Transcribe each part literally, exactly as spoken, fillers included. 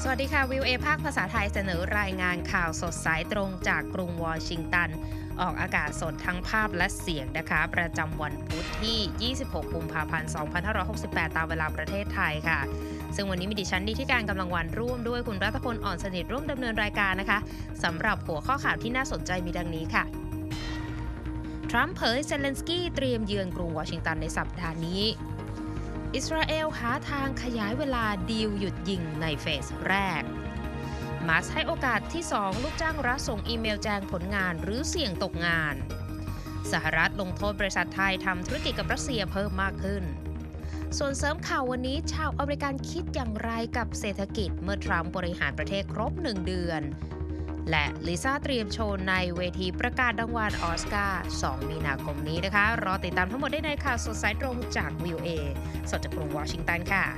สวัสดีค่ะวิวเอภาคภาษาไทยเสนอรายงานข่าวสดสายตรงจากกรุงวอชิงตันออกอากาศสดทั้งภาพและเสียงนะคะประจำวันพุธที่ ยี่สิบหก กุมภาพันธ์ สองพันห้าร้อยหกสิบแปด ตามเวลาประเทศไทยค่ะซึ่งวันนี้มีดิฉันดีที่การกำลังวันร่วมด้วยคุณรัตพลอ่อนสนิทร่วมดำเนินรายการนะคะสำหรับหัวข้อข่าวที่น่าสนใจมีดังนี้ค่ะทรัมป์เผยเซเลนสกี้เตรียมเยือนกรุงวอชิงตันในสัปดาห์นี้อิสราเอลหาทางขยายเวลาดีลหยุดยิงในเฟสแรกมาสให้โอกาสที่สองลูกจ้างรัฐส่งอีเมลแจ้งผลงานหรือเสี่ยงตกงานสหรัฐลงโทษบริษัทไทยทำธุรกิจกับรัสเซียเพิ่มมากขึ้นส่วนเสริมข่าววันนี้ชาวอเมริกันคิดอย่างไรกับเศรษฐกิจเมื่อทรัมป์บริหารประเทศครบหนึ่งเดือนและลิซ่าเตรียมโชว์ในเวทีประกาศรางวัลออสการ์สองมีนาคมนี้นะคะรอติดตามทั้งหมดได้ในข่าวสดสายตรงจาก วี โอ เอ สดจากกรุงวอชิงตันค่ะ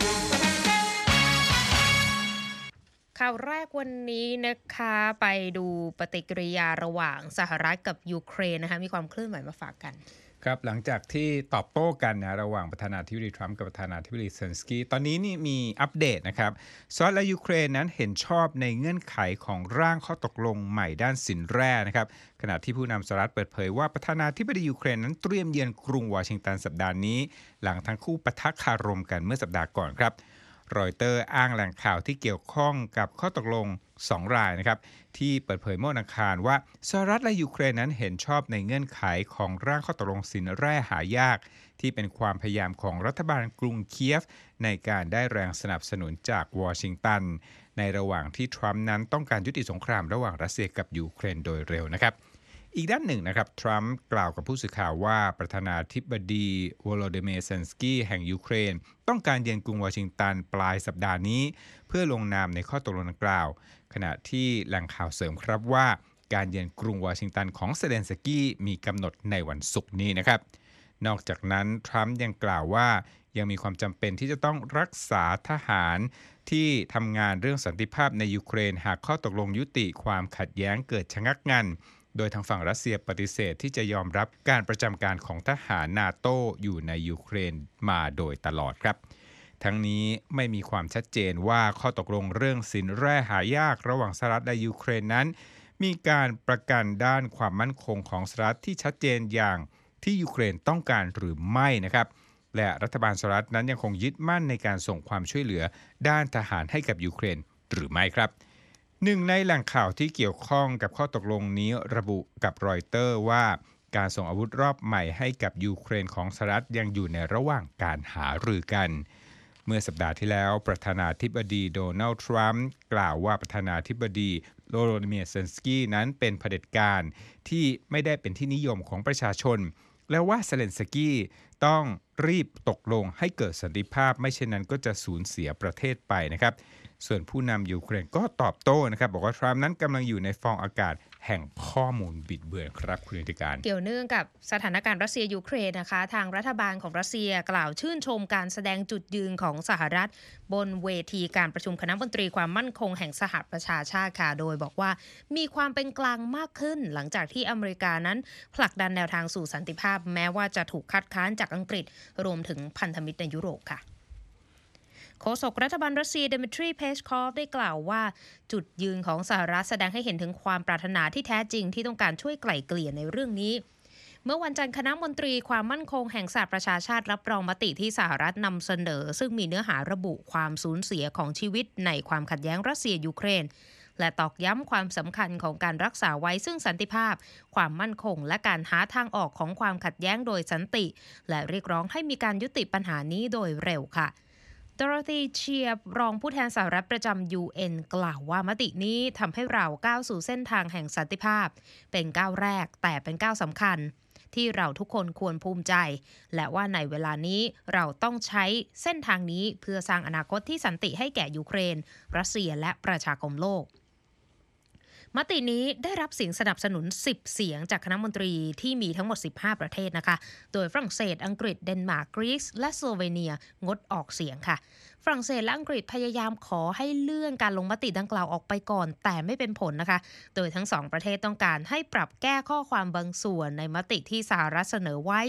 ข่าวแรกวันนี้นะคะไปดูปฏิกิริยาระหว่างสหรัฐกับยูเครนนะคะมีความเคลื่อนไหวมาฝากกันครับหลังจากที่ตอบโต้กันนะระหว่างประธานาธิบดีทรัมป์กับประธานาธิบดีเซเลนสกี้ตอนนี้นี่มีอัปเดตนะครับสหรัฐและยูเครนนั้นเห็นชอบในเงื่อนไขของร่างข้อตกลงใหม่ด้านสินแร่นะครับขณะที่ผู้นำสหรัฐเปิดเผยว่าประธานาธิบดียูเครนนั้นเตรียมเยือนกรุงวอชิงตันสัปดาห์นี้หลังทั้งคู่ปะทะคารมกันเมื่อสัปดาห์ก่อนครับรอยเตอร์อ้างแหล่งข่าวที่เกี่ยวข้องกับข้อตกลงสองรายนะครับที่เปิดเผยเมื่อวันอังคารว่าสหรัฐและยูเครนนั้นเห็นชอบในเงื่อนไขของร่างข้อตกลงสินแร่หายากที่เป็นความพยายามของรัฐบาลกรุงเคียฟในการได้แรงสนับสนุนจากวอชิงตันในระหว่างที่ทรัมป์นั้นต้องการยุติสงครามระหว่างรัสเซียกับยูเครนโดยเร็วนะครับอีกด้านหนึ่งนะครับทรัมป์กล่าวกับผู้สื่อข่าวว่าประธานาธิบดีวโลดิเมียร์เซเลนสกี้แห่งยูเครนต้องการเยือนกรุงวอชิงตันปลายสัปดาห์นี้เพื่อลงนามในข้อตกลงดังกล่าวขณะที่แหล่งข่าวเสริมครับว่าการเยือนกรุงวอชิงตันของเซเลนสกี้มีกำหนดในวันศุกร์นี้นะครับนอกจากนั้นทรัมป์ยังกล่าวว่ายังมีความจำเป็นที่จะต้องรักษาทหารที่ทำงานเรื่องสันติภาพในยูเครนหากข้อตกลงยุติความขัดแย้งเกิดชะงักงันโดยทางฝั่งรัสเซียปฏิเสธที่จะยอมรับการประจำการของทหารนาโต้อยู่ในยูเครนมาโดยตลอดครับทั้งนี้ไม่มีความชัดเจนว่าข้อตกลงเรื่องสินแร่หายากระหว่างสหรัฐและยูเครนนั้นมีการประกันด้านความมั่นคงของสหรัฐที่ชัดเจนอย่างที่ยูเครนต้องการหรือไม่นะครับและรัฐบาลสหรัฐนั้นยังคงยึดมั่นในการส่งความช่วยเหลือด้านทหารให้กับยูเครนหรือไม่ครับหนึ่งในแหล่งข่าวที่เกี่ยวข้องกับข้อตกลงนี้ระบุกับรอยเตอร์ว่าการส่งอาวุธรอบใหม่ให้กับยูเครนของสหรัฐยังอยู่ในระหว่างการหารือกันเมื่อสัปดาห์ที่แล้วประธานาธิบดีโดนัลด์ทรัมป์กล่าวว่าประธานาธิบดีโวโลดิเมียร์เซเลนสกี้นั้นเป็นเผด็จการที่ไม่ได้เป็นที่นิยมของประชาชนและว่าเซเลนสกี้ต้องรีบตกลงให้เกิดสันติภาพไม่เช่นนั้นก็จะสูญเสียประเทศไปนะครับส่วนผู้นำยูเครนก็ตอบโต้นะครับบอกว่าทรัมป์นั้นกำลังอยู่ในฟองอากาศแห่งข้อมูลบิดเบือนครับคุณนิติการเกี่ยวเนื่องกับสถานการณ์รัสเซียยูเครนนะคะทางรัฐบาลของรัสเซียกล่าวชื่นชมการแสดงจุดยืนของสหรัฐบนเวทีการประชุมคณะมนตรีความมั่นคงแห่งสหประชาชาติค่ะโดยบอกว่ามีความเป็นกลางมากขึ้นหลังจากที่อเมริกานั้นผลักดันแนวทางสู่สันติภาพแม้ว่าจะถูกคัดค้านจากอังกฤษรวมถึงพันธมิตรในยุโรปค่ะโฆษกรัฐบาลรัสเซียเดมิทรีเพสคอฟได้กล่าวว่าจุดยืนของสหรัฐแสดงให้เห็นถึงความปรารถนาที่แท้จริงที่ต้องการช่วยไกล่เกลี่ยในเรื่องนี้เมื่อวันจันทร์คณะมนตรีความมั่นคงแห่งสหประชาชาติรับรองมติที่สหรัฐนำเสนอซึ่งมีเนื้อหาระบุความสูญเสียของชีวิตในความขัดแย้งรัสเซียยูเครนและตอกย้ำความสำคัญของการรักษาไว้ซึ่งสันติภาพความมั่นคงและการหาทางออกของความขัดแย้งโดยสันติและเรียกร้องให้มีการยุติปัญหานี้โดยเร็วค่ะดอโรธีเชียบรองผู้แทนสหรัฐประจำ ยู เอ็น กล่าวว่ามตินี้ทำให้เราก้าวสู่เส้นทางแห่งสันติภาพเป็นก้าวแรกแต่เป็นก้าวสำคัญที่เราทุกคนควรภูมิใจและว่าในเวลานี้เราต้องใช้เส้นทางนี้เพื่อสร้างอนาคตที่สันติให้แก่ยูเครนรัสเซียและประชาคมโลกมตินี้ได้รับเสียงสนับสนุนสิบเสียงจากคณะมนตรีที่มีทั้งหมดสิบห้าประเทศนะคะโดยฝรั่งเศสอังกฤษเดนมาร์กกรีซและสโลเวเนียงดออกเสียงค่ะฝรั่งเศสและอังกฤษพยายามขอให้เลื่อนการลงมติดังกล่าวออกไปก่อนแต่ไม่เป็นผลนะคะโดยทั้งสองประเทศต้องการให้ปรับแก้ข้อความบางส่วนในมติที่สหรัฐเสนอไว้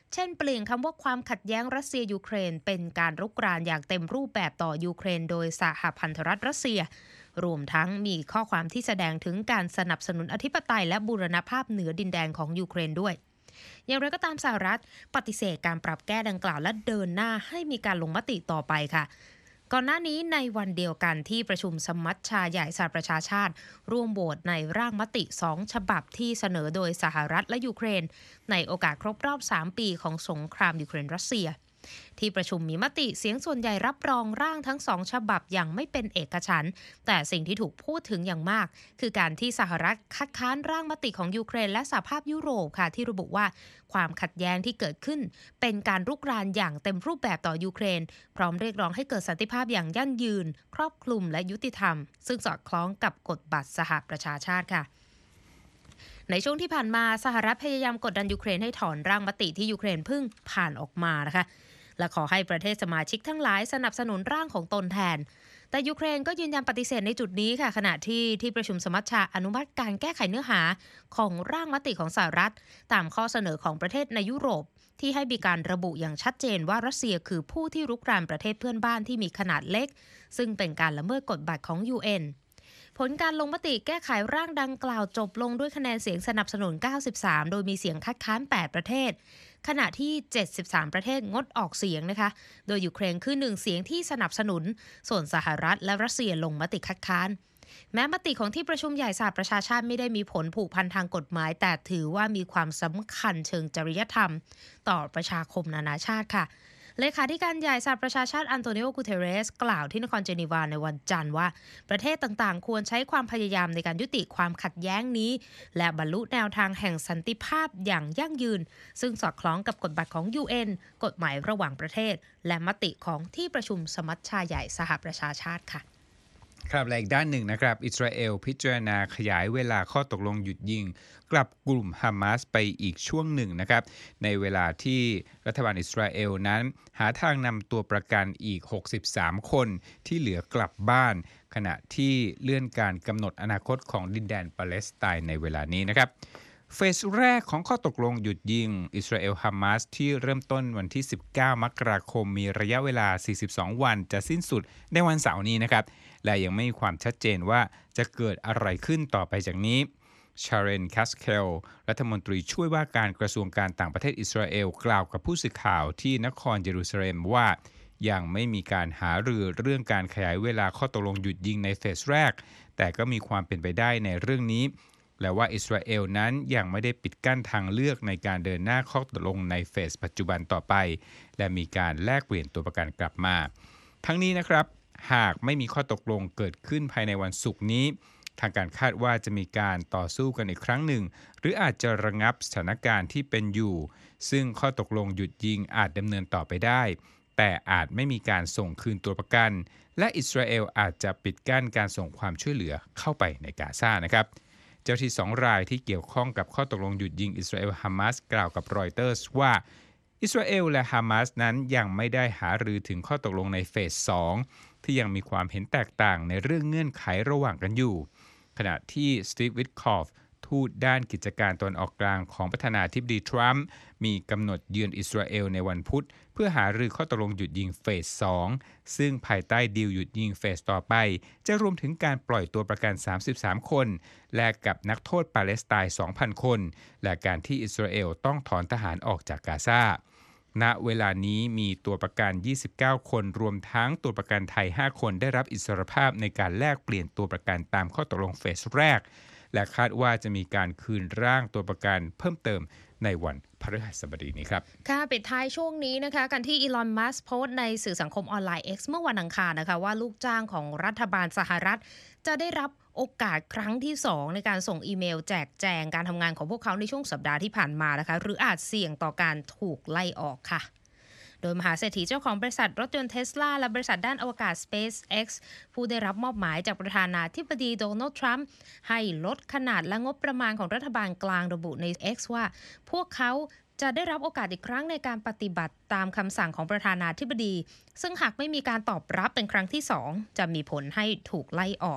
เช่นเปลี่ยนคำว่าความขัดแย้งรัสเซียยูเครนเป็นการรุกรานอย่างเต็มรูปแบบต่อยูเครนโดยสหพันธรัฐรัสเซียรวมทั้งมีข้อความที่แสดงถึงการสนับสนุนอธิปไตยและบูรณภาพเหนือดินแดนของยูเครนด้วยอย่างไรก็ตามสหรัฐปฏิเสธการปรับแก้ดังกล่าวและเดินหน้าให้มีการลงมติต่อไปค่ะก่อนหน้านี้ในวันเดียวกันที่ประชุมสมัชชาใหญ่สหประชาชาติร่วมโหวตในร่างมติสองฉบับที่เสนอโดยสหรัฐและยูเครนในโอกาสครบรอบสามปีของสงครามยูเครนรัสเซียที่ประชุมมีมติเสียงส่วนใหญ่รับรองร่างทั้งสองฉบับอย่างไม่เป็นเอกฉันท์แต่สิ่งที่ถูกพูดถึงอย่างมากคือการที่สหรัฐคัดค้านร่างมติของยูเครนและสหภาพยุโรปค่ะที่ระบุว่าความขัดแย้งที่เกิดขึ้นเป็นการรุกรานอย่างเต็มรูปแบบต่อยูเครนพร้อมเรียกร้องให้เกิดสันติภาพอย่างยั่งยืนครอบคลุมและยุติธรรมซึ่งสอดคล้องกับกฎบัตรสหประชาชาติค่ะในช่วงที่ผ่านมาสหรัฐพยายามกดดันยูเครนให้ถอนร่างมติที่ยูเครนเพิ่งผ่านออกมานะคะและขอให้ประเทศสมาชิกทั้งหลายสนับสนุนร่างของตนแทนแต่ยูเครนก็ยืนยันปฏิเสธในจุดนี้ค่ะขณะที่ที่ประชุมสมัชชาอนุมัติการแก้ไขเนื้อหาของร่างมติของสหรัฐตามข้อเสนอของประเทศในยุโรปที่ให้มีการระบุอย่างชัดเจนว่ารัสเซียคือผู้ที่รุกรานประเทศเพื่อนบ้านที่มีขนาดเล็กซึ่งเป็นการละเมิดกฎบัตรของ ยู เอ็น ผลการลงมติแก้ไขร่างดังกล่าวจบลงด้วยคะแนนเสียงสนับสนุนเก้าสิบสามโดยมีเสียงคัดค้านแปดประเทศขณะที่เจ็ดสิบสามประเทศงดออกเสียงนะคะโดยยูเครนคือหนึ่งเสียงที่สนับสนุนส่วนสหรัฐและรัสเซียลงมติคัดค้านแม้มติของที่ประชุมใหญ่สหประชาชาติไม่ได้มีผลผูกพันทางกฎหมายแต่ถือว่ามีความสำคัญเชิงจริยธรรมต่อประชาคมนานาชาติค่ะเลขาธิการใหญ่สหประชาชาติอันโตนิโอ กูเทเรสกล่าวที่นครเจนีวาในวันจันทร์ว่าประเทศต่างๆควรใช้ความพยายามในการยุติความขัดแย้งนี้และบรรลุแนวทางแห่งสันติภาพอย่างยั่งยืนซึ่งสอดคล้องกับกฎบัตรของ ยู เอ็น กฎหมายระหว่างประเทศและมติของที่ประชุมสมัชชาใหญ่สหประชาชาติค่ะครับและอีกด้านหนึ่งนะครับอิสราเอลพิจารณาขยายเวลาข้อตกลงหยุดยิงกลับกลุ่มฮามาสไปอีกช่วงหนึ่งนะครับในเวลาที่รัฐบาลอิสราเอลนั้นหาทางนำตัวประกันอีกหกสิบสามคนที่เหลือกลับบ้านขณะที่เลื่อนการกำหนดอนาคตของดินแดนปาเลสไตน์ในเวลานี้นะครับเฟสแรกของข้อตกลงหยุดยิงอิสราเอลฮามาสที่เริ่มต้นวันที่สิบเก้ามกราคมมีระยะเวลาสี่สิบสองวันจะสิ้นสุดในวันเสาร์นี้นะครับและยังไม่มีความชัดเจนว่าจะเกิดอะไรขึ้นต่อไปจากนี้ชาเรน คัสเคลรัฐมนตรีช่วยว่าการกระทรวงการต่างประเทศอิสราเอลกล่าวกับผู้สื่อข่าวที่นครเยรูซาเล็มว่ายังไม่มีการหารือเรื่องการขยายเวลาข้อตกลงหยุดยิงในเฟสแรกแต่ก็มีความเป็นไปได้ในเรื่องนี้และว่าอิสราเอลนั้นยังไม่ได้ปิดกั้นทางเลือกในการเดินหน้าข้อตกลงในเฟสปัจจุบันต่อไปและมีการแลกเปลี่ยนตัวประกันกลับมาทั้งนี้นะครับหากไม่มีข้อตกลงเกิดขึ้นภายในวันศุกร์นี้ทางการคาดว่าจะมีการต่อสู้กันอีกครั้งหนึ่งหรืออาจจะระงับสถานการณ์ที่เป็นอยู่ซึ่งข้อตกลงหยุดยิงอาจดำเนินต่อไปได้แต่อาจไม่มีการส่งคืนตัวประกันและอิสราเอลอาจจะปิดกั้นการส่งความช่วยเหลือเข้าไปในกาซานะครับเจ้าที่สองรายที่เกี่ยวข้องกับข้อตกลงหยุดยิงอิสราเอลฮามาสกล่าวกับรอยเตอร์สว่าอิสราเอลและฮามาสนั้นยังไม่ได้หารือถึงข้อตกลงในเฟสสองที่ยังมีความเห็นแตกต่างในเรื่องเงื่อนไขระหว่างกันอยู่ขณะที่สตีฟ วิทคอฟทูตด้านกิจการตะวันออกกลางของประธานาธิบดีทรัมป์มีกำหนดเยือนอิสราเอลในวันพุธเพื่อหารือข้อตกลงหยุดยิงเฟสสองซึ่งภายใต้ดีลหยุดยิงเฟสต่อไปจะรวมถึงการปล่อยตัวประกันสามสิบสามคนแลกกับนักโทษปาเลสไตน์ สองพัน คนและการที่อิสราเอลต้องถอนทหารออกจากกาซาณเวลานี้มีตัวประกันยี่สิบเก้าคนรวมทั้งตัวประกันไทยห้าคนได้รับอิสรภาพในการแลกเปลี่ยนตัวประกันตามข้อตกลงเฟสแรกและคาดว่าจะมีการคืนร่างตัวประกันเพิ่มเติมในวันพฤหัสบดีนี้ครับค่ะปิดท้ายช่วงนี้นะคะกันที่อีลอน มัสก์โพสต์ในสื่อสังคมออนไลน์ X เมื่อวันอังคารนะคะว่าลูกจ้างของรัฐบาลสหรัฐจะได้รับโอกาสครั้งที่สองในการส่งอีเมลแจกแจงการทำงานของพวกเขาในช่วงสัปดาห์ที่ผ่านมานะคะหรืออาจเสี่ยงต่อการถูกไล่ออกค่ะโดยมหาเศรษฐีเจ้าของบริษัทรถยนต์เทสลาและบริษัทด้านอวกาศ SpaceX ผู้ได้รับมอบหมายจากประธานาธิบดีโดนัลด์ทรัมป์ให้ลดขนาดและงบประมาณของรัฐบาลกลางระบุใน X ว่าพวกเขาจะได้รับโอกาสอีกครั้งในการปฏิบัติตามคำสั่งของประธานาธิบดีซึ่งหากไม่มีการตอบรับเป็นครั้งที่สองจะมีผลให้ถูกไล่ออก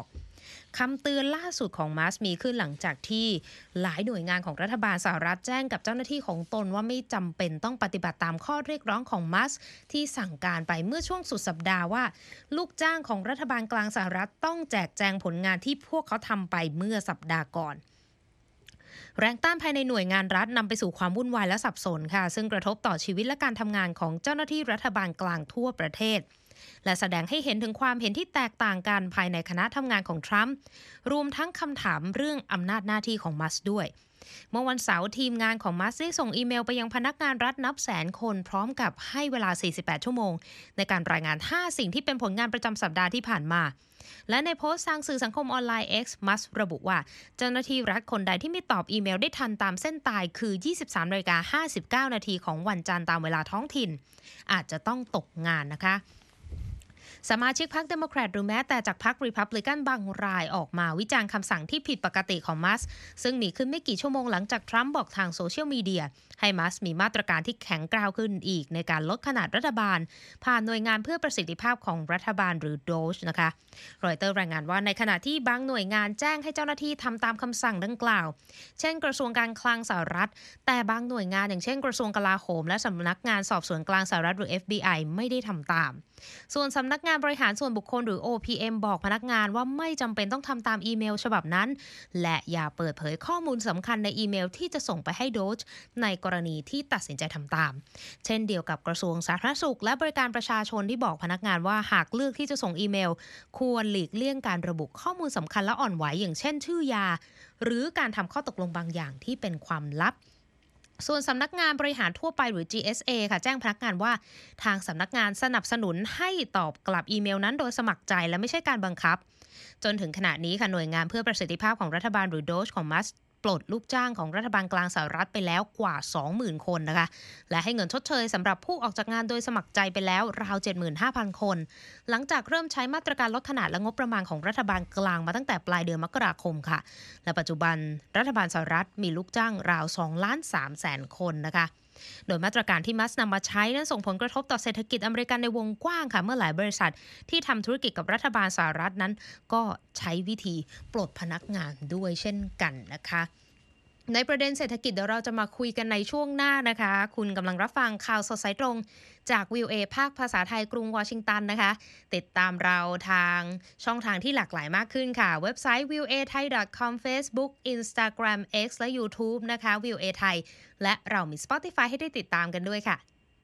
คำเตือนล่าสุดของมัสมีขึ้นหลังจากที่หลายหน่วยงานของรัฐบาลสหรัฐแจ้งกับเจ้าหน้าที่ของตนว่าไม่จำเป็นต้องปฏิบัติตามข้อเรียกร้องของมัสที่สั่งการไปเมื่อช่วงสุดสัปดาห์ว่าลูกจ้างของรัฐบาลกลางสหรัฐต้องแจกแจงผลงานที่พวกเขาทำไปเมื่อสัปดาห์ก่อนแรงต้านภายในหน่วยงานรัฐนำไปสู่ความวุ่นวายและสับสนค่ะซึ่งกระทบต่อชีวิตและการทำงานของเจ้าหน้าที่รัฐบาลกลางทั่วประเทศและแสดงให้เห็นถึงความเห็นที่แตกต่างกันภายในคณะทำงานของทรัมป์รวมทั้งคำถามเรื่องอำนาจหน้าที่ของมัสก์ด้วยเมื่อวันเสาร์ทีมงานของมัสก์ได้ส่งอีเมลไปยังพนักงานรัฐนับแสนคนพร้อมกับให้เวลาสี่สิบแปดชั่วโมงในการรายงานห้าสิ่งที่เป็นผลงานประจำสัปดาห์ที่ผ่านมาและในโพสต์ทางสื่อสังคมออนไลน์ X มัสก์ระบุว่าเจ้าหน้าที่รัฐคนใดที่ไม่ตอบอีเมลได้ทันตามเส้นตายคือ ยี่สิบสามนาฬิกาห้าสิบเก้านาทีของวันจันทร์ตามเวลาท้องถิ่นอาจจะต้องตกงานนะคะสมาชิกพรรคเดโมแครตหรือแม้แต่จากพรรครีพับลิกันบางรายออกมาวิจารณ์คำสั่งที่ผิดปกติของมัสก์ซึ่งมีขึ้นไม่กี่ชั่วโมงหลังจากทรัมป์บอกทางโซเชียลมีเดียให้มัสก์มีมาตรการที่แข็งกร้าวขึ้นอีกในการลดขนาดรัฐบาลผ่านหน่วยงานเพื่อประสิทธิภาพของรัฐบาลหรือ โดจ นะคะรอยเตอร์รายงานว่าในขณะที่บางหน่วยงานแจ้งให้เจ้าหน้าที่ทำตามคำสั่งดังกล่าวเช่นกระทรวงการคลังสหรัฐแต่บางหน่วยงานอย่างเช่นกระทรวงกลาโหมและสำนักงานสอบสวนกลางสหรัฐหรือ เอฟ บี ไอ ไม่ได้ทำตามส่วนสำนักงานบริหารส่วนบุคคลหรือ โอ พี เอ็ม บอกพนักงานว่าไม่จำเป็นต้องทำตามอีเมลฉบับนั้นและอย่าเปิดเผยข้อมูลสำคัญในอีเมลที่จะส่งไปให้ โดจ ในกรณีที่ตัดสินใจทำตามเช่นเดียวกับกระทรวงสาธารณสุขและบริการประชาชนที่บอกพนักงานว่าหากเลือกที่จะส่งอีเมลควรหลีกเลี่ยงการระบุข้อมูลสำคัญและอ่อนไหวอย่างเช่นชื่อยาหรือการทำข้อตกลงบางอย่างที่เป็นความลับส่วนสำนักงานบริหารทั่วไปหรือ จี เอส เอ ค่ะแจ้งพนักงานว่าทางสำนักงานสนับสนุนให้ตอบกลับอีเมลนั้นโดยสมัครใจและไม่ใช่การบังคับจนถึงขณะนี้ค่ะหน่วยงานเพื่อประสิทธิภาพของรัฐบาลหรือ โดจ ของมัสปลดลูกจ้างของรัฐบาลกลางสหรัฐไปแล้วกว่า สองหมื่น คนนะคะและให้เงินชดเชยสำหรับผู้ออกจากงานโดยสมัครใจไปแล้วราว เจ็ดหมื่นห้าพัน คนหลังจากเริ่มใช้มาตรการลดขนาดและงบประมาณของรัฐบาลกลางมาตั้งแต่ปลายเดือนมกราคมค่ะและปัจจุบันรัฐบาลสหรัฐมีลูกจ้างราว สองล้านสามแสน คนนะคะโดยมาตรการที่มัสนำมาใช้นั้นส่งผลกระทบต่อเศรษฐกิจอเมริกันในวงกว้างค่ะเมื่อหลายบริษัทที่ทำธุรกิจกับรัฐบาลสหรัฐนั้นก็ใช้วิธีปลดพนักงานด้วยเช่นกันนะคะในประเด็นเศรษฐกิจเดี๋ยวเราจะมาคุยกันในช่วงหน้านะคะคุณกำลังรับฟังข่าวสดสายตรงจาก วี โอ เอ ภาคภาษาไทยกรุงวอชิงตันนะคะติดตามเราทางช่องทางที่หลากหลายมากขึ้นค่ะเว็บไซต์ วี โอ เอ ไทย ดอท คอม Facebook Instagram X และ YouTube นะคะ วี โอ เอ ไทยและเรามี Spotify ให้ได้ติดตามกันด้วยค่ะ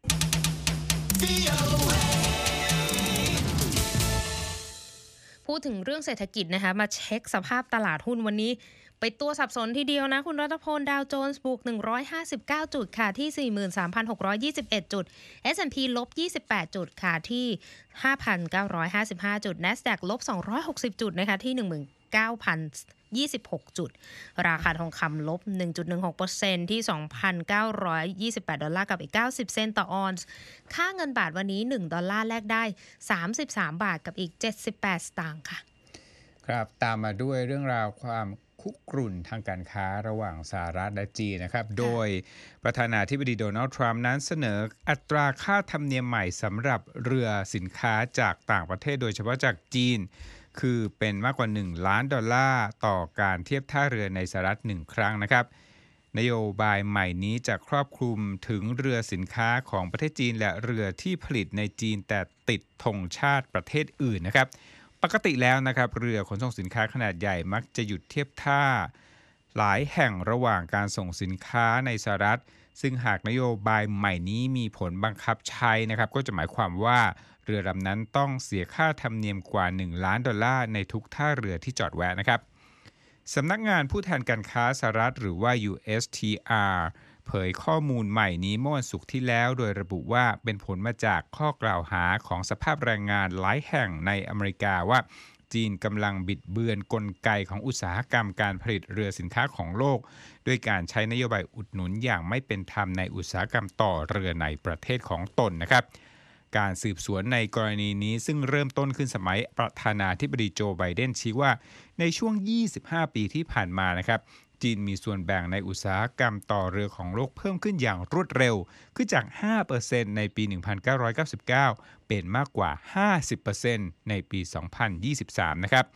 พูดถึงเรื่องเศรษฐกิจนะคะมาเช็คสภาพตลาดหุ้นวันนี้ไปตัวสับสนทีเดียวนะคุณรัตพลดาวโจนส์บวกหนึ่งร้อยห้าสิบเก้าจุดค่ะที่ สี่หมื่นสามพันหกร้อยยี่สิบเอ็ด จุด เอส แอนด์ พี ลบยี่สิบแปดจุดค่ะที่ ห้าพันเก้าร้อยห้าสิบห้า จุด NASDAQ ลบสองร้อยหกสิบจุดนะคะที่ หนึ่งหมื่นเก้าพันยี่สิบหก จุดราคาทองคำลบ หนึ่งจุดหนึ่งหกเปอร์เซ็นต์ ที่ สองพันเก้าร้อยยี่สิบแปด ดอลลาร์กับอีกเก้าสิบเซนต์ต่อออนซ์ค่าเงินบาทวันนี้หนึ่งดอลลาร์แลกได้สามสิบสามบาทกับอีกเจ็ดสิบแปดสตางค์ค่ะครับตามมาด้วยเรื่องราวความคุกรุ่นทางการค้าระหว่างสหรัฐและจีนนะครับโดยประธานาธิบดีโดนัลด์ทรัมป์นั้นเสนออัตราค่าธรรมเนียมใหม่สำหรับเรือสินค้าจากต่างประเทศโดยเฉพาะจากจีนคือเป็นมากกว่าหนึ่งล้านดอลลาร์ต่อการเทียบท่าเรือในสหรัฐหนึ่งครั้งนะครับนโยบายใหม่นี้จะครอบคลุมถึงเรือสินค้าของประเทศจีนและเรือที่ผลิตในจีนแต่ติดธงชาติประเทศอื่นนะครับปกติแล้วนะครับเรือขนส่งสินค้าขนาดใหญ่มักจะหยุดเทียบท่าหลายแห่งระหว่างการส่งสินค้าในสหรัฐซึ่งหากนโยบายใหม่นี้มีผลบังคับใช้นะครับก็จะหมายความว่าเรือลำนั้นต้องเสียค่าธรรมเนียมกว่าหนึ่งล้านดอลลาร์ในทุกท่าเรือที่จอดแวะนะครับสำนักงานผู้แทนการค้าสหรัฐหรือว่า ยู เอส ที อาร์ เผยข้อมูลใหม่นี้เมื่อวันศุกร์ที่แล้วโดยระบุว่าเป็นผลมาจากข้อกล่าวหาของสภาพแรงงานหลายแห่งในอเมริกาว่าจีนกำลังบิดเบือนกลไกของอุตสาหกรรมการผลิตเรือสินค้าของโลกด้วยการใช้นโยบายอุดหนุนอย่างไม่เป็นธรรมในอุตสาหกรรมต่อเรือในประเทศของตนนะครับการสืบสวนในกรณีนี้ซึ่งเริ่มต้นขึ้นสมัยประธานาธิบดีโจไบเดนชี้ว่าในช่วงยี่สิบห้าปีที่ผ่านมานะครับจีนมีส่วนแบ่งในอุตสาหกรรมต่อเรือของโลกเพิ่มขึ้นอย่างรวดเร็วขึ้นจาก ห้าเปอร์เซ็นต์ ในปี หนึ่งพันเก้าร้อยเก้าสิบเก้า เป็นมากกว่า ห้าสิบเปอร์เซ็นต์ ในปี สองพันยี่สิบสาม นะครับ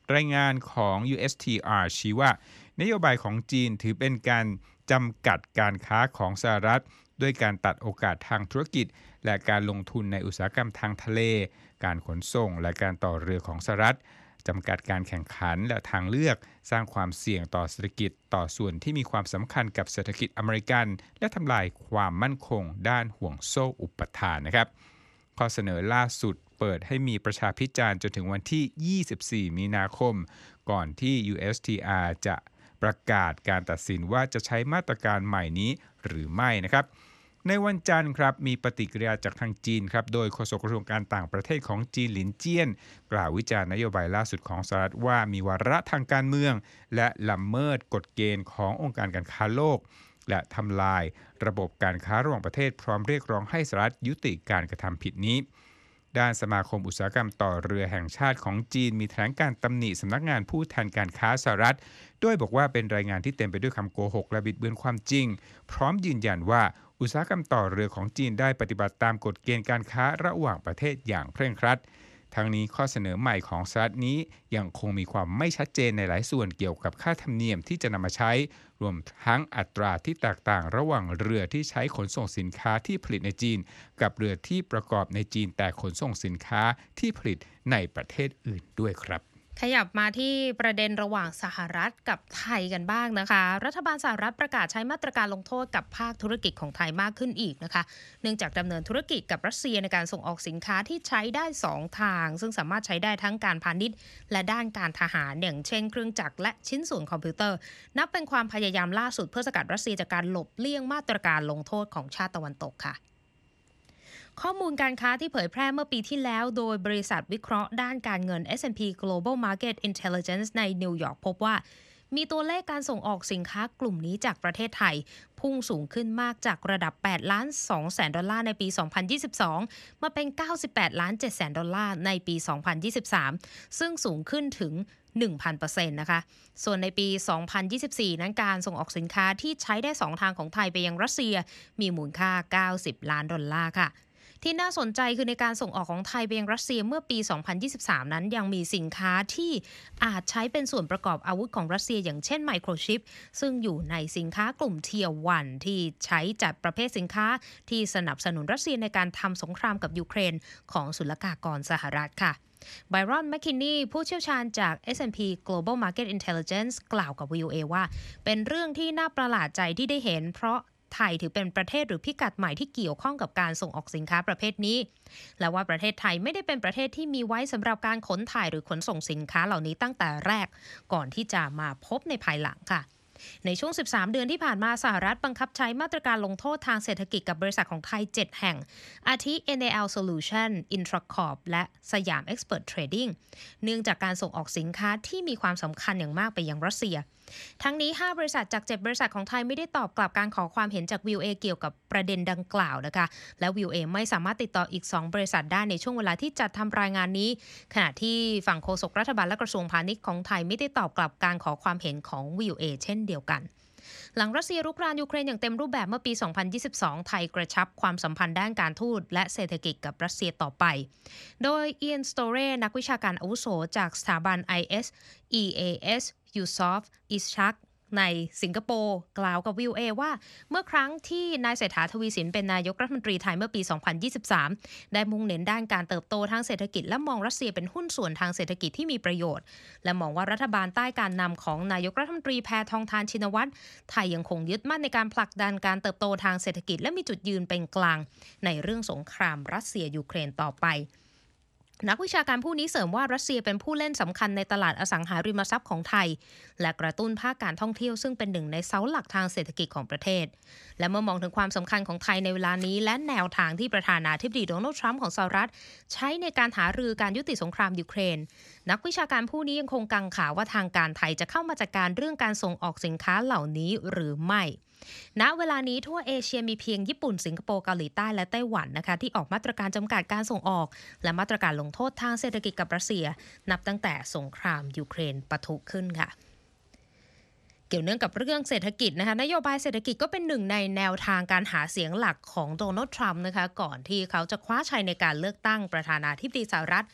รายงานของ ยู เอส ที อาร์ ชี้ว่านโยบายของจีนถือเป็นการจำกัดการค้าของสหรัฐด้วยการตัดโอกาสทางธุรกิจและการลงทุนในอุตสาหกรรมทางทะเลการขนส่งและการต่อเรือของสหรัฐจำกัดการแข่งขันและทางเลือกสร้างความเสี่ยงต่อเศรษฐกิจต่อส่วนที่มีความสำคัญกับเศรษฐกิจอเมริกันและทำลายความมั่นคงด้านห่วงโซ่อุปทานนะครับข้อเสนอล่าสุดเปิดให้มีประชาพิจารณ์จนถึงวันที่ ยี่สิบสี่ มีนาคมก่อนที่ ยู เอส ที อาร์ จะประกาศการตัดสินว่าจะใช้มาตรการใหม่นี้หรือไม่นะครับในวันจันทร์ครับมีปฏิกิริยาจากทางจีนครับโดยโฆษกกระทรวงการต่างประเทศของจีนหลินเจี้ยนกล่าววิจารณ์นโยบายล่าสุดของสหรัฐว่ามีวาระทางการเมืองและละเมิดกฎเกณฑ์ขององค์การการค้าโลกและทำลายระบบการค้าระหว่างประเทศพร้อมเรียกร้องให้สหรัฐยุติการกระทำผิดนี้ด้านสมาคมอุตสาหกรรมต่อเรือแห่งชาติของจีนมีแถลงการตำหนิสำนักงานผู้แทนการค้าสหรัฐโดยบอกว่าเป็นรายงานที่เต็มไปด้วยคำโกหกและบิดเบือนความจริงพร้อมยืนยันว่าอุตสาหกรรมต่อเรือของจีนได้ปฏิบัติตามกฎเกณฑ์การค้าระหว่างประเทศอย่างเคร่งครัดทั้งนี้ข้อเสนอใหม่ของสหรัฐนี้ยังคงมีความไม่ชัดเจนในหลายส่วนเกี่ยวกับค่าธรรมเนียมที่จะนำมาใช้รวมทั้งอัตราที่แตกต่างระหว่างเรือที่ใช้ขนส่งสินค้าที่ผลิตในจีนกับเรือที่ประกอบในจีนแต่ขนส่งสินค้าที่ผลิตในประเทศอื่นด้วยครับขยับมาที่ประเด็นระหว่างสหรัฐกับไทยกันบ้างนะคะรัฐบาลสหรัฐประกาศใช้มาตรการลงโทษกับภาคธุรกิจของไทยมากขึ้นอีกนะคะเนื่องจากดำเนินธุรกิจกับรัสเซียในการส่งออกสินค้าที่ใช้ได้สองทางซึ่งสามารถใช้ได้ทั้งการพาณิชย์และด้านการทหารอย่างเช่นเครื่องจักรและชิ้นส่วนคอมพิวเตอร์นับเป็นความพยายามล่าสุดเพื่อสกัดรัสเซียจากการหลบเลี่ยงมาตรการลงโทษของชาติตะวันตกค่ะข้อมูลการค้าที่เผยแพร่เมื่อปีที่แล้วโดยบริษัทวิเคราะห์ด้านการเงิน เอส แอนด์ พี Global Market Intelligence ในนิวยอร์กพบว่ามีตัวเลขการส่งออกสินค้ากลุ่มนี้จากประเทศไทยพุ่งสูงขึ้นมากจากระดับแปดล้านสองแสนดอลลาร์ในปี สองพันยี่สิบสอง มาเป็น เก้าสิบแปดล้านเจ็ดแสนดอลลาร์ในปี สองพันยี่สิบสาม ซึ่งสูงขึ้นถึง หนึ่งพันเปอร์เซ็นต์ นะคะส่วนในปี สองพันยี่สิบสี่ นั้นการส่งออกสินค้าที่ใช้ได้สองทางของไทยไปยังรัสเซียมีมูลค่าเก้าสิบล้านดอลลาร์ค่ะที่น่าสนใจคือในการส่งออกของไทยไปยังรัสเซียเมื่อปี สองพันยี่สิบสาม นั้นยังมีสินค้าที่อาจใช้เป็นส่วนประกอบอาวุธของรัสเซียอย่างเช่นไมโครชิปซึ่งอยู่ในสินค้ากลุ่ม Tier วันที่ใช้จัดประเภทสินค้าที่สนับสนุนรัสเซียในการทำสงครามกับยูเครนของศุลกากรสหรัฐค่ะไบรอน แมคคินนีผู้เชี่ยวชาญจาก เอส แอนด์ พี Global Market Intelligence กล่าวกับ วี โอ เอ ว่าเป็นเรื่องที่น่าประหลาดใจที่ได้เห็นเพราะไทยถือเป็นประเทศหรือพิกัดใหม่ที่เกี่ยวข้องกับการส่งออกสินค้าประเภทนี้และว่าประเทศไทยไม่ได้เป็นประเทศที่มีไว้สำหรับการขนถ่ายหรือขนส่งสินค้าเหล่านี้ตั้งแต่แรกก่อนที่จะมาพบในภายหลังค่ะในช่วงสิบสามเดือนที่ผ่านมาสหรัฐบังคับใช้มาตรการลงโทษทางเศรษฐกิจกับบริษัทของไทยเจ็ดแห่งอาทิ เอ็น เอ แอล Solution Intracorp และสยาม Expert Trading เนื่องจากการส่งออกสินค้าที่มีความสำคัญอย่างมากไปยังรัสเซียทั้งนี้ห้าบริษัทจากเจ็ดบริษัทของไทยไม่ได้ตอบกลับการขอความเห็นจาก วี โอ เอ เกี่ยวกับประเด็นดังกล่าวนะคะและ วี โอ เอ ไม่สามารถติดต่ออีกสองบริษัทได้ในช่วงเวลาที่จัดทำรายงานนี้ขณะที่ฝั่งโฆษกรัฐบาลและกระทรวงพาณิชย์ของไทยไม่ได้ตอบกลับการขอความเห็นของ วี โอ เอ เช่นเดียวกันหลังรัสเซียรุกรานยูเครนอย่างเต็มรูปแบบเมื่อปี สองพันยี่สิบสอง ไทยกระชับความสัมพันธ์ด้านการทูตและเศรษฐกิจกับรัสเซียต่อไปโดยเอียนสโตเรนักวิชาการอาวุโสจากสถาบัน ไอ เอส อี เอ เอส ยูซอฟ อิชชักในสิงคโปร์กล่าวกับ วี โอ เอ ว่าเมื่อครั้งที่นายเศรษฐาทวีสินเป็นนายกรัฐมนตรีไทยเมื่อปี สองพันยี่สิบสาม ได้มุ่งเน้นด้านการเติบโตทางเศรษฐกิจและมองรัสเซียเป็นหุ้นส่วนทางเศรษฐกิจที่มีประโยชน์และมองว่ารัฐบาลใต้การนำของนายกรัฐมนตรีแพทองธารชินวัตรไทยยังคงยึดมั่นในการผลักดันการเติบโตทางเศรษฐกิจและมีจุดยืนเป็นกลางในเรื่องสงครามรัสเซียยูเครนต่อไปนักวิชาการผู้นี้เสริมว่ารัสเซียเป็นผู้เล่นสำคัญในตลาดอสังหาริมทรัพย์ของไทยและกระตุ้นภาคการท่องเที่ยวซึ่งเป็นหนึ่งในเสาหลักทางเศรษฐกิจของประเทศและเมื่อมองถึงความสำคัญของไทยในเวลานี้และแนวทางที่ประธานาธิบดีโดนัลด์ทรัมป์ของสหรัฐใช้ในการหารือการยุติสงครามยูเครนนักวิชาการผู้นี้ยังคงกังขาว่าทางการไทยจะเข้ามาจัดการเรื่องการส่งออกสินค้าเหล่านี้หรือไม่ณเวลานี้ทั่วเอเชียมีเพียงญี่ปุ่นสิงคโปร์เกาหลีใต้และไต้หวันนะคะที่ออกมาตรการจำกัดการส่งออกและมาตรการลงโทษทางเศรษฐกิจกับรัสเซียนับตั้งแต่สงครามยูเครนปะทุขึ้นค่ะเกี่ยวเนื่องกับเรื่องเศรษฐกิจนะคะนโยบายเศรษฐกิจก็เป็นหนึ่งในแนวทางการหาเสียงหลักของโดนัลด์ทรัมป์นะคะก่อนที่เขาจะคว้าชัยในการเลือกตั้งประธานาธิบดีสหรัฐ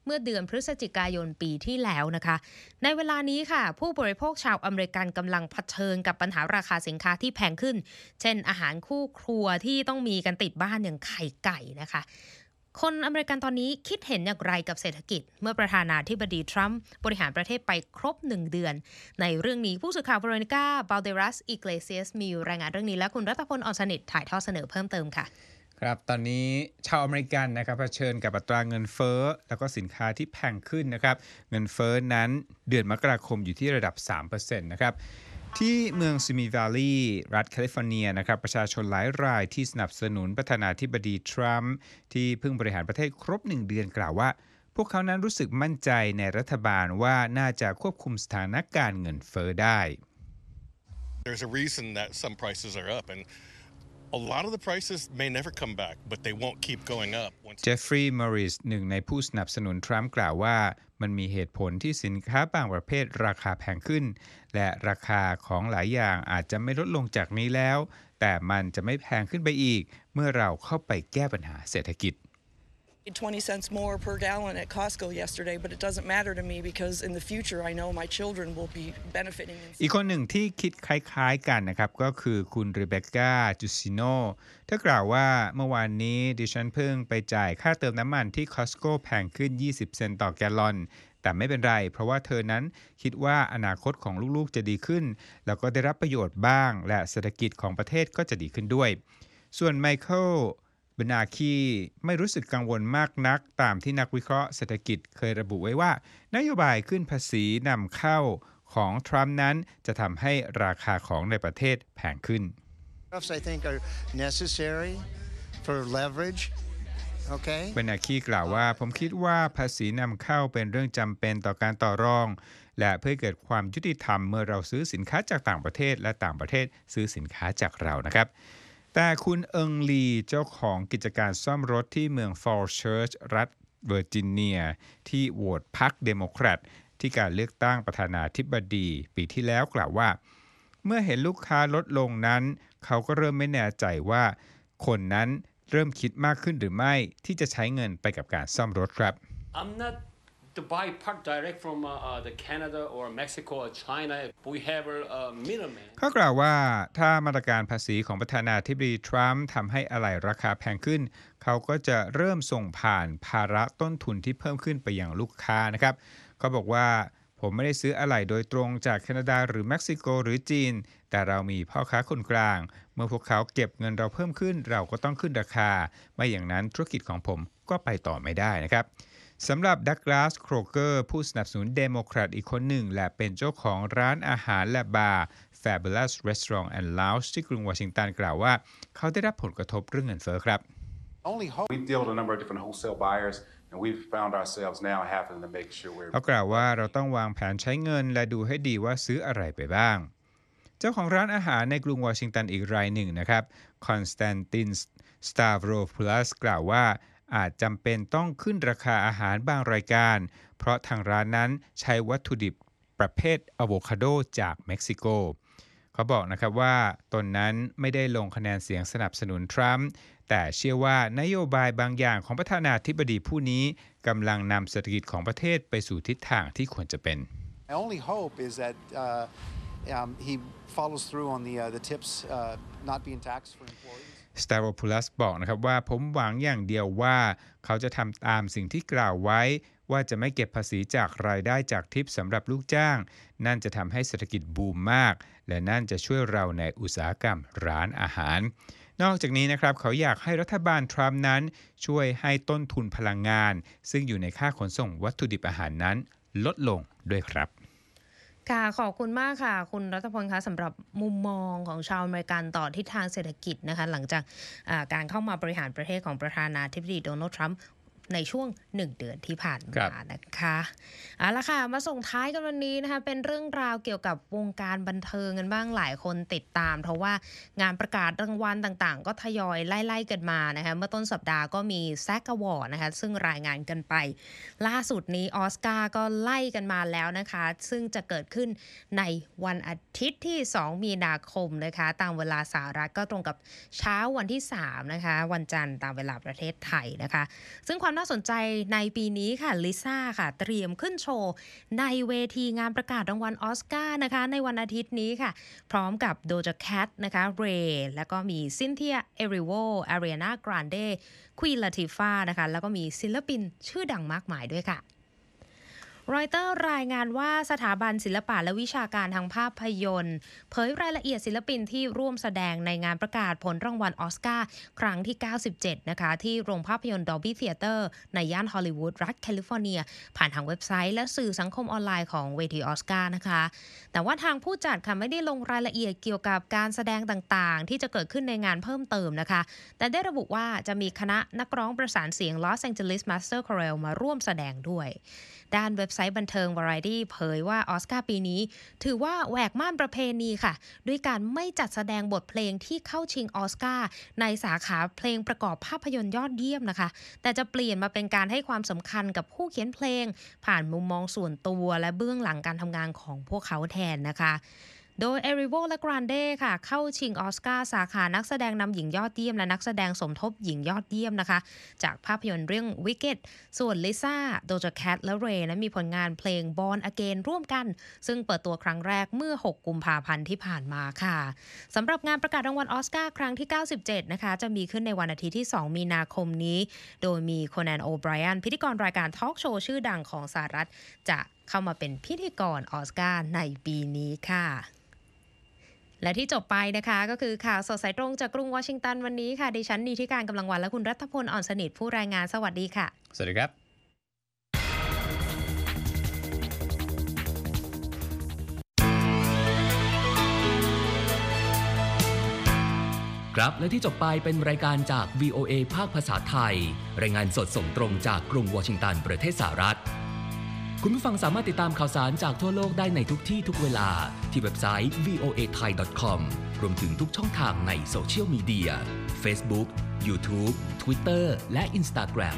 มื่อเดือนพฤศจิกายนปีที่แล้วนะคะในเวลานี้ค่ะผู้บริโภคชาวอเมริกันกำลังเผชิญกับปัญหาราคาสินค้าที่แพงขึ้นเช่นอาหารคู่ครัวที่ต้องมีกันติดบ้านอย่างไข่ไก่นะคะคนอเมริกันตอนนี้คิดเห็นอย่างไรกับเศรษฐกิจเมื่อประธานาธิบดีทรัมป์บริหารประเทศไปครบหนึ่งเดือนในเรื่องนี้ผู้สื่อข่าวเวโรนิก้าบาลเดรัสอิเกเลเซียสมีรายงานเรื่องนี้และคุณรัตพล อ่อนสนิทถ่ายทอดเสนอเพิ่มเติมค่ะครับตอนนี้ชาวอเมริกันนะครับเผชิญกับอัตราเงินเฟ้อแล้วก็สินค้าที่แพงขึ้นนะครับเงินเฟ้อนั้นเดือนมกราคมอยู่ที่ระดับ สามเปอร์เซ็นต์ นะครับที่เมืองซิมิวาลลีย์รัฐแคลิฟอร์เนียนะครับประชาชนหลายรายที่สนับสนุนประธานาธิบดีทรัมป์ที่เพิ่งบริหารประเทศครบหนึ่งเดือนกล่าวว่าพวกเขานั้นรู้สึกมั่นใจในรัฐบาลว่าน่าจะควบคุมสถานการณ์เงินเฟ้อได้ There's a reason that some prices are up and a lot of the prices may never come back but they won't keep going up เจฟฟรีย์มอริสหนึ่งในผู้สนับสนุนทรัมป์กล่าวว่ามันมีเหตุผลที่สินค้าบางประเภทราคาแพงขึ้นและราคาของหลายอย่างอาจจะไม่ลดลงจากนี้แล้วแต่มันจะไม่แพงขึ้นไปอีกเมื่อเราเข้าไปแก้ปัญหาเศรษฐกิจ twenty cents more per gallon at Costco yesterday, but it doesn't matter to me because in the future I know my children will be benefiting. อีกคนหนึ่งที่คิดคล้ายๆกันนะครับก็คือคุณเรเบคก้าจูซิโนเธอกล่าวว่าเมื่อวานนี้ดิฉันเพิ่งไปจ่ายค่าเติมน้ำมันที่ Costco แพงขึ้นยี่สิบเซนต์ต่อแกลลอนแต่ไม่เป็นไรเพราะว่าเธอนั้นคิดว่าอนาคตของลูกๆจะดีขึ้นแล้วก็ได้รับประโยชน์บ้างและเศรษฐกิจของประเทศก็จะดีขึ้นด้วยส่วนไมเคิลบนาคีไม่รู้สึกกังวลมากนักตามที่นักวิเคราะห์เศรษฐกิจเคยระบุไว้ว่านโยบายขึ้นภาษีนำเข้าของทรัมป์นั้นจะทำให้ราคาของในประเทศแพงขึ้น I think are necessary for leverage. Okay. บนาคีกล่าวว่าผมคิดว่าภาษีนำเข้าเป็นเรื่องจำเป็นต่อการต่อรองและเพื่อเกิดความยุติธรรมเมื่อเราซื้อสินค้าจากต่างประเทศและต่างประเทศซื้อสินค้าจากเรานะครับแต่คุณเอิงลีเจ้าของกิจการซ่อมรถที่เมืองฟอลเชิร์ชรัฐเวอร์จิเนียที่โหวตพรรคเดโมแครตที่การเลือกตั้งประธานาธิบดีปีที่แล้วกล่าวว่าเมื่อเห็นลูกค้าลดลงนั้นเขาก็เริ่มไม่แน่ใจว่าคนนั้นเริ่มคิดมากขึ้นหรือไม่ที่จะใช้เงินไปกับการซ่อมรถครับ I'm not to buy part direct from uh, uh, the Canada or Mexico or China. We have a uh, middleman. เขากล่าวว่าถ้ามาตรการภาษีของประธานาธิบดีทรัมป์ทำให้อะไหล่ราคาแพงขึ้นเขาก็จะเริ่มส่งผ่านภาระต้นทุนที่เพิ่มขึ้นไปยังลูกค้านะครับเขาบอกว่าผมไม่ได้ซื้ออะไหล่โดยตรงจากแคนาดาหรือเม็กซิโกหรือจีนแต่เรามีพ่อค้าคนกลางเมื่อพวกเขาเก็บเงินเราเพิ่มขึ้นเราก็ต้องขึ้นราคาไม่อย่างนั้นธุรกิจของผมก็ไปต่อไม่ได้นะครับสำหรับดักลาสโครเกอร์ผู้สนับสนุนเดโมแครตอีกคนหนึ่งและเป็นเจ้าของร้านอาหารและบาร์ Fabulous Restaurant and Lounge ที่กรุงวอชิงตันกล่าวว่าเขาได้รับผลกระทบเรื่องเงินเฟ้อครับ We deal with a number of different wholesale buyers and we've found ourselves now having to make sure we're เขากล่าวว่าเราต้องวางแผนใช้เงินและดูให้ดีว่าซื้ออะไรไปบ้างเจ้าของร้านอาหารในกรุงวอชิงตันอีกรายหนึ่งนะครับคอนสแตนตินสตาโวพูลัสกล่าวว่าอาจจำเป็นต้องขึ้นราคาอาหารบางรายการเพราะทางร้านนั้นใช้วัตถุดิบประเภทอะโวคาโดจากเม็กซิโกเขาบอกนะครับว่าตนนั้นไม่ได้ลงคะแนนเสียงสนับสนุนทรัมป์แต่เชื่อว่านโยบายบางอย่างของประธานาธิบดีผู้นี้กำลังนำเศรษฐกิจของประเทศไปสู่ทิศทางที่ควรจะเป็น My only hope is that uh, um, he follows through on the uh, the tips uh, not being taxed for employees สตาโรพูลัสบอกนะครับว่าผมหวังอย่างเดียวว่าเขาจะทำตามสิ่งที่กล่าวไว้ว่าจะไม่เก็บภาษีจากรายได้จากทิปสำหรับลูกจ้างนั่นจะทำให้เศรษฐกิจบูมมากและนั่นจะช่วยเราในอุตสาหกรรมร้านอาหารนอกจากนี้นะครับเขาอยากให้รัฐบาลทรัมป์นั้นช่วยให้ต้นทุนพลังงานซึ่งอยู่ในค่าขนส่งวัตถุดิบอาหารนั้นลดลงด้วยครับค่ะขอบคุณมากค่ะคุณรัตพลคะสำหรับมุมมองของชาวอเมริกันต่อทิศทางเศรษฐกิจนะคะหลังจากการเข้ามาบริหารประเทศของประธานาธิบดีโดนัลด์ทรัมป์ในช่วงหนึ่งเดือนที่ผ่านมานะคะเอาละค่ะมาส่งท้ายกันวันนี้นะคะเป็นเรื่องราวเกี่ยวกับวงการบันเทิงกันบ้างหลายคนติดตามเพราะว่างานประกาศรางวัลต่างๆก็ทยอยไล่ๆกันมานะคะเมื่อต้นสัปดาห์ก็มีแซกอวอร์ดนะคะซึ่งรายงานกันไปล่าสุดนี้ออสการ์ก็ไล่กันมาแล้วนะคะซึ่งจะเกิดขึ้นในวันอาทิตย์ที่สองมีนาคมนะคะตามเวลาสหรัฐก็ตรงกับเช้าวันที่สามนะคะวันจันทร์ตามเวลาประเทศไทยนะคะซึ่งความน่าสนใจในปีนี้ค่ะลิซ่าค่ะเตรียมขึ้นโชว์ในเวทีงานประกาศรางวัลออสการ์นะคะในวันอาทิตย์นี้ค่ะพร้อมกับโดจาแคทนะคะเรย์แล้วก็มีซินเทียเอริโวอารีนากรานเดควีนลาติฟานะคะแล้วก็มีศิลปินชื่อดังมากมายด้วยค่ะรอยเตอร์รายงานว่าสถาบันศิลปะและวิชาการทางภาพยนตร์เผยรายละเอียดศิลปินที่ร่วมแสดงในงานประกาศผลรางวัลออสการ์ครั้งที่เก้าสิบเจ็ดนะคะที่โรงภาพยนตร์ Dolby Theatre ในย่านฮอลลีวูดรัฐแคลิฟอร์เนียผ่านทางเว็บไซต์และสื่อสังคมออนไลน์ของเวทีออสการ์นะคะแต่ว่าทางผู้จัดค่ะไม่ได้ลงรายละเอียดเกี่ยวกับการแสดงต่างๆที่จะเกิดขึ้นในงานเพิ่มเติมนะคะแต่ได้ระบุว่าจะมีคณะนักร้องประสานเสียง Los Angeles Master Chorale มาร่วมแสดงด้วยด้านเว็บไซต์บันเทิง Variety เผยว่าออสการ์ปีนี้ถือว่าแหวกม่านประเพณีค่ะด้วยการไม่จัดแสดงบทเพลงที่เข้าชิงออสการ์ในสาขาเพลงประกอบภาพยนตร์ยอดเยี่ยมนะคะแต่จะเปลี่ยนมาเป็นการให้ความสำคัญกับผู้เขียนเพลงผ่านมุมมองส่วนตัวและเบื้องหลังการทำงานของพวกเขาแทนนะคะโดยเอริโวและกรานเดค่ะเข้าชิงออสการ์สาขานักแสดงนำหญิงยอดเยี่ยมและนักแสดงสมทบหญิงยอดเยี่ยมนะคะจากภาพยนตร์เรื่อง Wicked ส่วนลิซ่าโดจาแคทและเรย์นั้นมีผลงานเพลง Born Again ร่วมกันซึ่งเปิดตัวครั้งแรกเมื่อหกกุมภาพันธ์ที่ผ่านมาค่ะสำหรับงานประกาศรางวัลออสการ์ครั้งที่เก้าสิบเจ็ดนะคะจะมีขึ้นในวันอาทิตย์ที่สองมีนาคมนี้โดยมีโคนัน โอไบรอันพิธีกรรายการทอล์กโชว์ชื่อดังของสหรัฐจะเข้ามาเป็นพิธีกรออสการ์ในปีนี้ค่ะและที่จบไปนะคะก็คือข่าวสดสายตรงจากกรุงวอชิงตันวันนี้ค่ะดิฉันนีธิการกำลังวันและคุณรัฐพลอ่อนสนิทผู้รายงานสวัสดีค่ะสวัสดีครับครับและที่จบไปเป็นรายการจาก วี โอ เอ ภาคภาษาไทยรายงานสดส่งตรงจากกรุงวอชิงตันประเทศสหรัฐคุณผู้ฟังสามารถติดตามข่าวสารจากทั่วโลกได้ในทุกที่ทุกเวลาที่เว็บไซต์ วี โอ เอ ไทย ดอท คอม รวมถึงทุกช่องทางในโซเชียลมีเดีย Facebook YouTube Twitter และ Instagram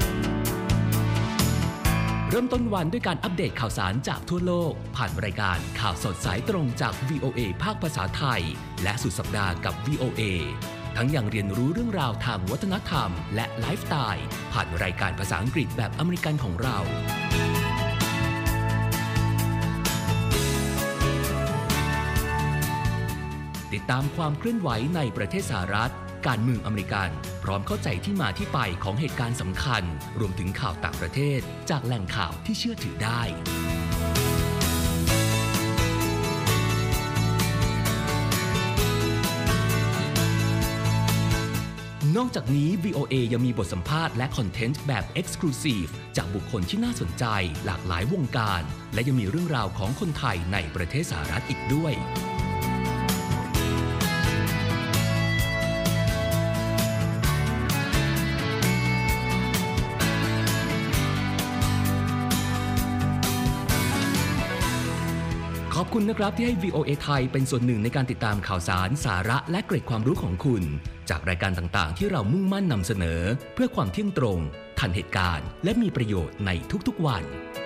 เริ่มต้นวันด้วยการอัปเดตข่าวสารจากทั่วโลกผ่านรายการข่าวสดสายตรงจาก วี โอ เอ ภาคภาษาไทยและสุดสัปดาห์กับ วี โอ เอ ทั้งยังเรียนรู้เรื่องราวทางวัฒนธรรมและไลฟ์สไตล์ผ่านรายการภาษาอังกฤษแบบอเมริกันของเราติดตามความเคลื่อนไหวในประเทศสหรัฐการเมืองอเมริกันพร้อมเข้าใจที่มาที่ไปของเหตุการณ์สำคัญรวมถึงข่าวต่างประเทศจากแหล่งข่าวที่เชื่อถือได้นอกจากนี้ วี โอ เอ ยังมีบทสัมภาษณ์และคอนเทนต์แบบ Exclusive จากบุคคลที่น่าสนใจหลากหลายวงการและยังมีเรื่องราวของคนไทยในประเทศสหรัฐอีกด้วยขอบคุณนะครับที่ให้ วี โอ เอ ไทยเป็นส่วนหนึ่งในการติดตามข่าวสารสาระและเกร็ดความรู้ของคุณจากรายการต่างๆที่เรามุ่งมั่นนำเสนอเพื่อความเที่ยงตรงทันเหตุการณ์และมีประโยชน์ในทุกๆวัน